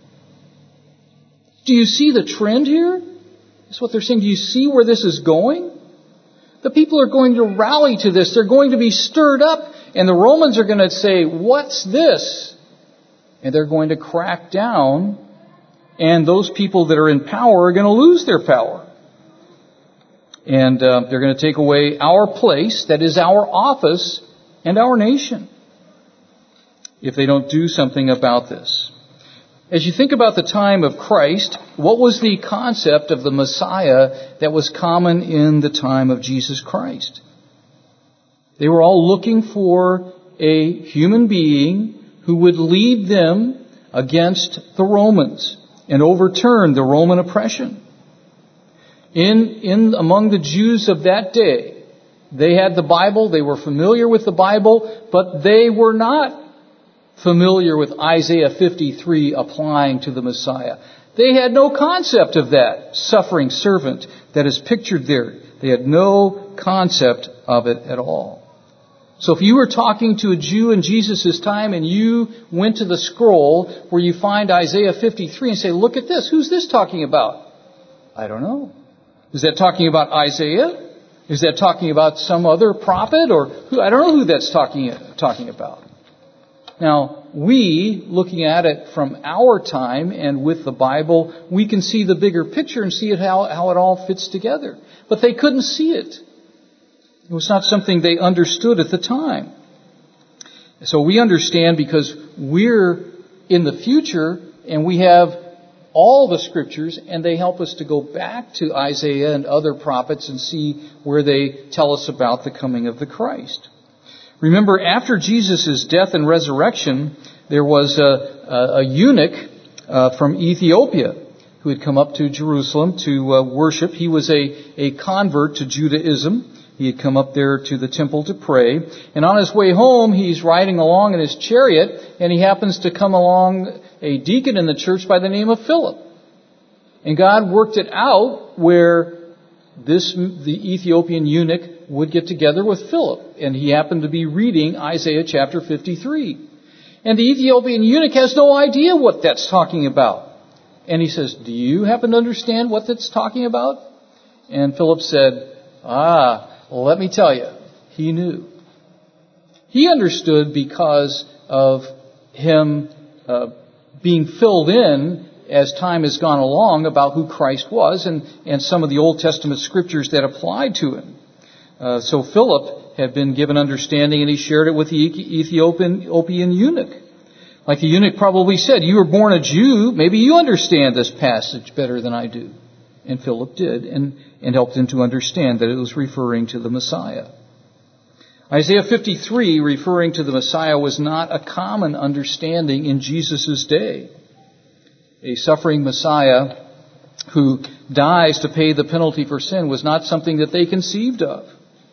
Do you see the trend here? That's what they're saying. Do you see where this is going? The people are going to rally to this. They're going to be stirred up, and the Romans are going to say, what's this? And they're going to crack down, and those people that are in power are going to lose their power. And they're going to take away our place, that is our office, and our nation, if they don't do something about this. As you think about the time of Christ, what was the concept of the Messiah that was common in the time of Jesus Christ? They were all looking for a human being who would lead them against the Romans and overturn the Roman oppression. Among the Jews of that day, they had the Bible, they were familiar with the Bible, but they were not familiar with Isaiah 53 applying to the Messiah. They had no concept of that suffering servant that is pictured there. They had no concept of it at all. So if you were talking to a Jew in Jesus' time and you went to the scroll where you find Isaiah 53 and say, look at this, who's this talking about? I don't know. Is that talking about Isaiah? Is that talking about some other prophet? Or who? I don't know who that's talking about. Now, we, looking at it from our time and with the Bible, we can see the bigger picture and see how it all fits together. But they couldn't see it. It was not something they understood at the time. So we understand because we're in the future and we have all the scriptures, and they help us to go back to Isaiah and other prophets and see where they tell us about the coming of the Christ. Remember, after Jesus' death and resurrection, there was a eunuch from Ethiopia who had come up to Jerusalem to worship. He was a convert to Judaism. He had come up there to the temple to pray. And on his way home, he's riding along in his chariot, and he happens to come along a deacon in the church by the name of Philip. And God worked it out where the Ethiopian eunuch would get together with Philip. And he happened to be reading Isaiah chapter 53. And the Ethiopian eunuch has no idea what that's talking about. And he says, do you happen to understand what that's talking about? And Philip said, let me tell you, he knew. He understood because of him being filled in as time has gone along about who Christ was and some of the Old Testament scriptures that applied to him. So Philip had been given understanding and he shared it with the Ethiopian eunuch. Like the eunuch probably said, you were born a Jew, maybe you understand this passage better than I do. And Philip did and helped him to understand that it was referring to the Messiah. Isaiah 53, referring to the Messiah, was not a common understanding in Jesus' day. A suffering Messiah who dies to pay the penalty for sin was not something that they conceived of.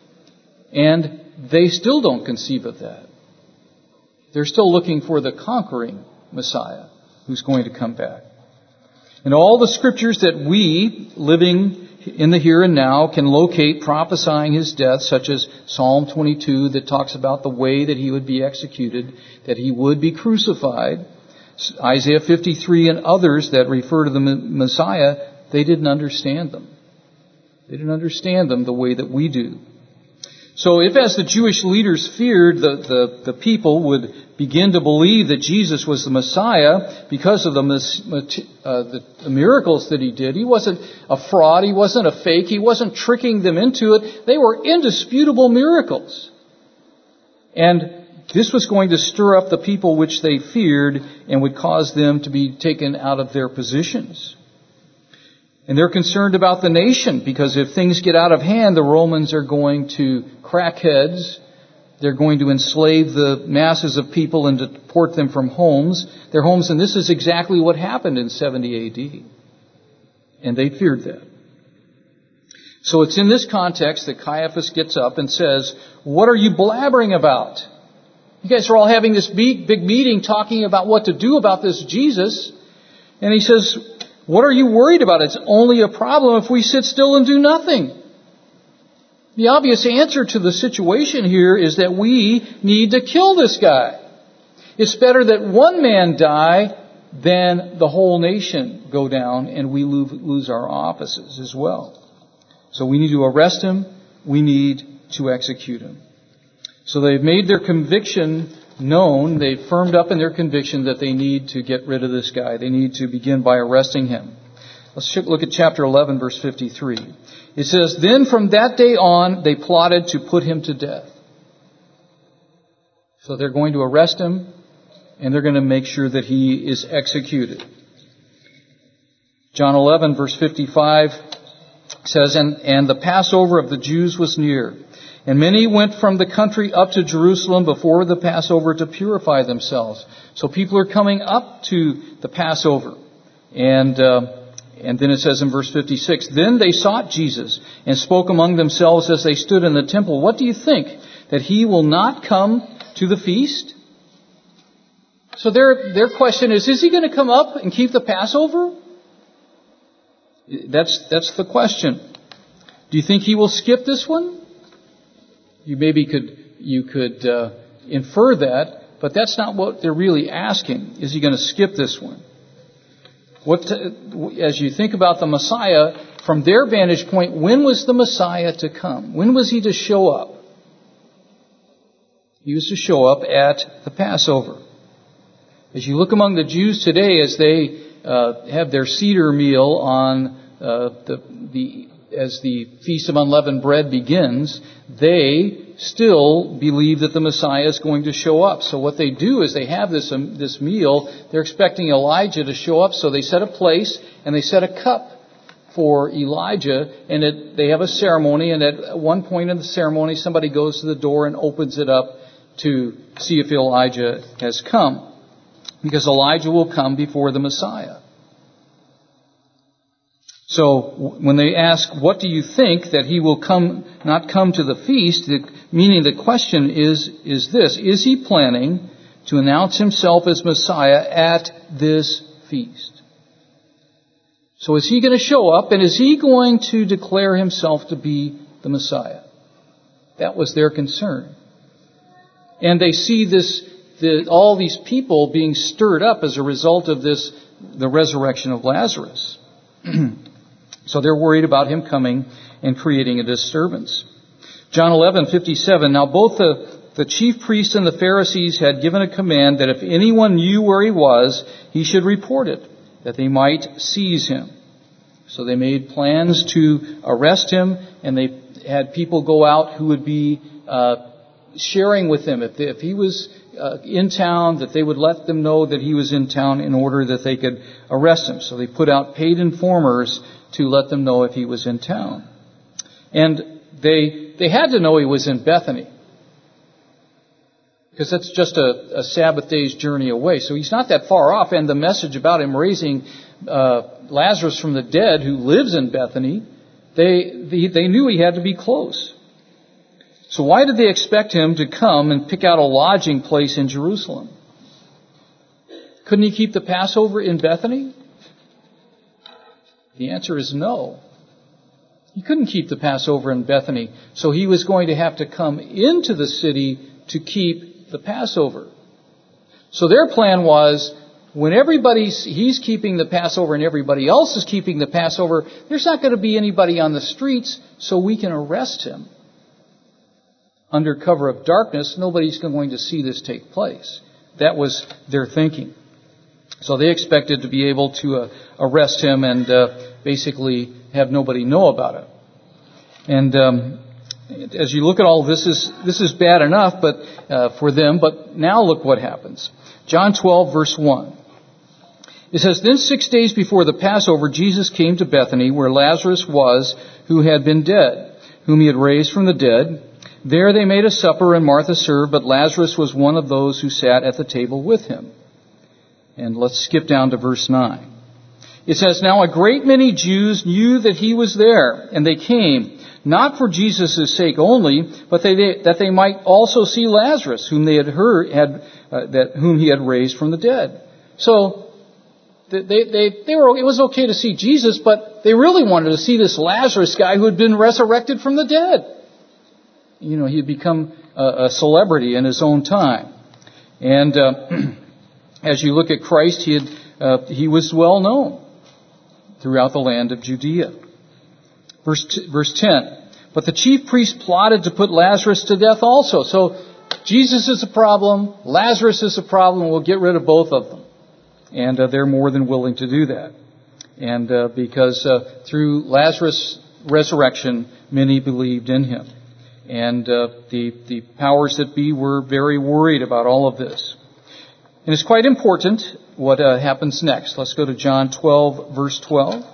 And they still don't conceive of that. They're still looking for the conquering Messiah who's going to come back. And all the scriptures that we, living in the here and now can locate prophesying his death, such as Psalm 22 that talks about the way that he would be executed, that he would be crucified. Isaiah 53 and others that refer to the Messiah, they didn't understand them. They didn't understand them the way that we do. So if, as the Jewish leaders feared, the people would begin to believe that Jesus was the Messiah because of the miracles that he did, he wasn't a fraud, he wasn't a fake, he wasn't tricking them into it. They were indisputable miracles. And this was going to stir up the people which they feared and would cause them to be taken out of their positions. And they're concerned about the nation, because if things get out of hand, the Romans are going to crack heads. They're going to enslave the masses of people and deport them from their homes. And this is exactly what happened in 70 AD. And they feared that. So it's in this context that Caiaphas gets up and says, "What are you blabbering about? You guys are all having this big meeting talking about what to do about this Jesus." And he says, "What are you worried about? It's only a problem if we sit still and do nothing." The obvious answer to the situation here is that we need to kill this guy. It's better that one man die than the whole nation go down and we lose our offices as well. So we need to arrest him. We need to execute him. So they've made their conviction known. They've firmed up in their conviction that they need to get rid of this guy. They need to begin by arresting him. Let's look at chapter 11, verse 53. It says, "Then from that day on, they plotted to put him to death." So they're going to arrest him, and they're going to make sure that he is executed. John 11, verse 55 says, And the Passover of the Jews was near. And many went from the country up to Jerusalem before the Passover to purify themselves. So people are coming up to the Passover. And then it says in verse 56, "Then they sought Jesus and spoke among themselves as they stood in the temple, 'What do you think? That he will not come to the feast?'" So their question is he going to come up and keep the Passover? That's the question. Do you think he will skip this one? You could infer that, but that's not what they're really asking. Is he going to skip this one? As you think about the Messiah, from their vantage point, when was the Messiah to come? When was he to show up? He was to show up at the Passover. As you look among the Jews today, as they have their Seder meal on as the Feast of Unleavened Bread begins, they still believe that the Messiah is going to show up. So what they do is they have this meal. They're expecting Elijah to show up, so they set a place and they set a cup for Elijah, and they have a ceremony, and at one point in the ceremony, somebody goes to the door and opens it up to see if Elijah has come, because Elijah will come before the Messiah. So when they ask, "What do you think that he will not come to the feast?" Meaning the question is this: is he planning to announce himself as Messiah at this feast? So is he going to show up, and is he going to declare himself to be the Messiah? That was their concern. And they see all these people being stirred up as a result of the resurrection of Lazarus. So they're worried about him coming and creating a disturbance. John 11:57. "Now both the chief priests and the Pharisees had given a command that if anyone knew where he was, he should report it, that they might seize him." So they made plans to arrest him, and they had people go out who would be sharing with him. If he was in town, that they would let them know that he was in town in order that they could arrest him. So they put out paid informers to let them know if he was in town. And they had to know he was in Bethany, because that's just a Sabbath day's journey away. So he's not that far off. And the message about him raising Lazarus from the dead, who lives in Bethany, they knew he had to be close. So why did they expect him to come and pick out a lodging place in Jerusalem? Couldn't he keep the Passover in Bethany? The answer is no. He couldn't keep the Passover in Bethany, so he was going to have to come into the city to keep the Passover. So their plan was, when he's keeping the Passover and everybody else is keeping the Passover, there's not going to be anybody on the streets, so we can arrest him. Under cover of darkness, nobody's going to see this take place. That was their thinking. So they expected to be able to arrest him and basically have nobody know about it. And as you look at all this is bad enough, but for them. But now look what happens. John 12, verse 1. It says, "Then 6 days before the Passover, Jesus came to Bethany, where Lazarus was, who had been dead, whom he had raised from the dead. There they made a supper, and Martha served, but Lazarus was one of those who sat at the table with him." And let's skip down to verse 9. It says, "Now a great many Jews knew that he was there, and they came, not for Jesus' sake only, but that they might also see Lazarus, whom they had heard whom he had raised from the dead." So it was okay to see Jesus, but they really wanted to see this Lazarus guy who had been resurrected from the dead. You know, he had become a celebrity in his own time. And as you look at Christ, he was well known throughout the land of Judea. Verse 10, "But the chief priests plotted to put Lazarus to death also." So Jesus is a problem, Lazarus is a problem, we'll get rid of both of them. And they're more than willing to do that. And because through Lazarus' resurrection, many believed in him. And the powers that be were very worried about all of this. And it's quite important what happens next. Let's go to John 12, verse 12.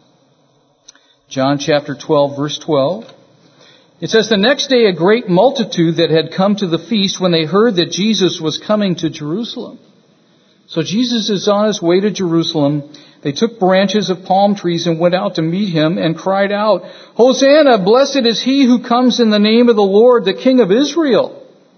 John chapter 12, verse 12. It says, "The next day a great multitude that had come to the feast, when they heard that Jesus was coming to Jerusalem." So Jesus is on his way to Jerusalem. They took branches of palm trees and went out to meet him and cried out, "Hosanna, blessed is he who comes in the name of the Lord, the King of Israel."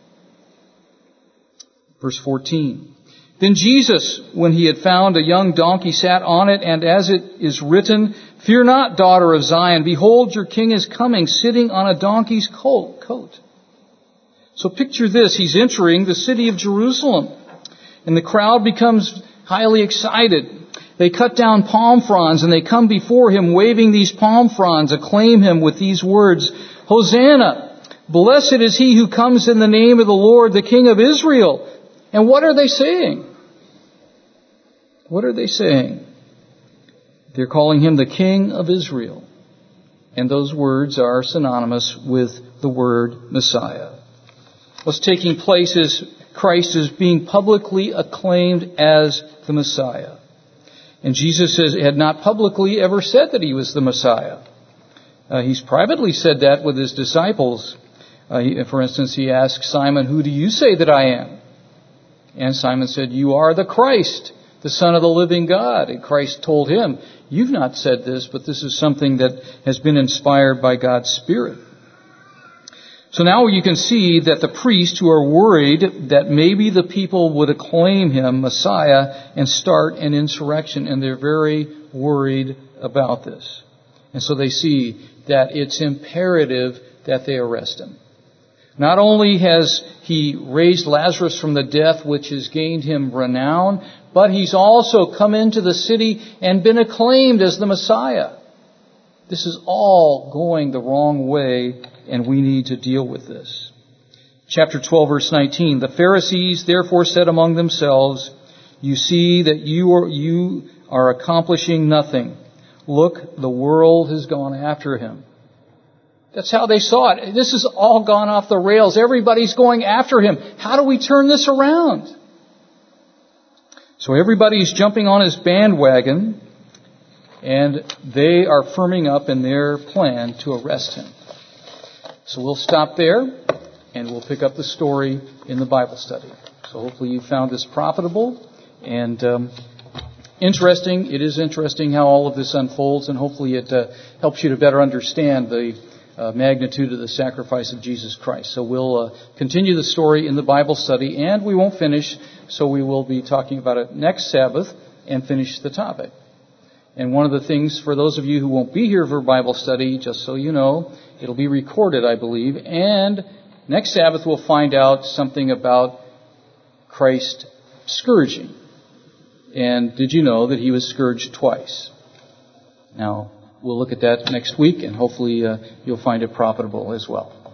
Verse 14. "Then Jesus, when he had found a young donkey, sat on it, and as it is written, 'Fear not, daughter of Zion, behold, your king is coming, sitting on a donkey's coat.'" So picture this. He's entering the city of Jerusalem, and the crowd becomes highly excited. They cut down palm fronds, and they come before him waving these palm fronds, acclaim him with these words, "Hosanna, blessed is he who comes in the name of the Lord, the King of Israel." And what are they saying? What are they saying? They're calling him the King of Israel. And those words are synonymous with the word Messiah. What's taking place is Christ is being publicly acclaimed as the Messiah. And Jesus had not publicly ever said that he was the Messiah. He's privately said that with his disciples. For instance, he asked Simon, "Who do you say that I am?" And Simon said, "You are the Christ, the Son of the living God." And Christ told him, "You've not said this, but this is something that has been inspired by God's Spirit." So now you can see that the priests who are worried that maybe the people would acclaim him Messiah and start an insurrection, and they're very worried about this. And so they see that it's imperative that they arrest him. Not only has he raised Lazarus from the death, which has gained him renown, but he's also come into the city and been acclaimed as the Messiah. This is all going the wrong way, and we need to deal with this. Chapter 12, verse 19. "The Pharisees therefore said among themselves, 'You see that you are accomplishing nothing. Look, the world has gone after him.'" That's how they saw it. This has all gone off the rails. Everybody's going after him. How do we turn this around? So everybody's jumping on his bandwagon, and they are firming up in their plan to arrest him. So we'll stop there, and we'll pick up the story in the Bible study. So hopefully you found this profitable and interesting. It is interesting how all of this unfolds, and hopefully it helps you to better understand the magnitude of the sacrifice of Jesus Christ. So we'll continue the story in the Bible study, and we won't finish, so we will be talking about it next Sabbath and finish the topic. And one of the things, for those of you who won't be here for Bible study, just so you know, it'll be recorded, I believe. And next Sabbath we'll find out something about Christ scourging. And did you know that he was scourged twice? Now, we'll look at that next week, and hopefully you'll find it profitable as well.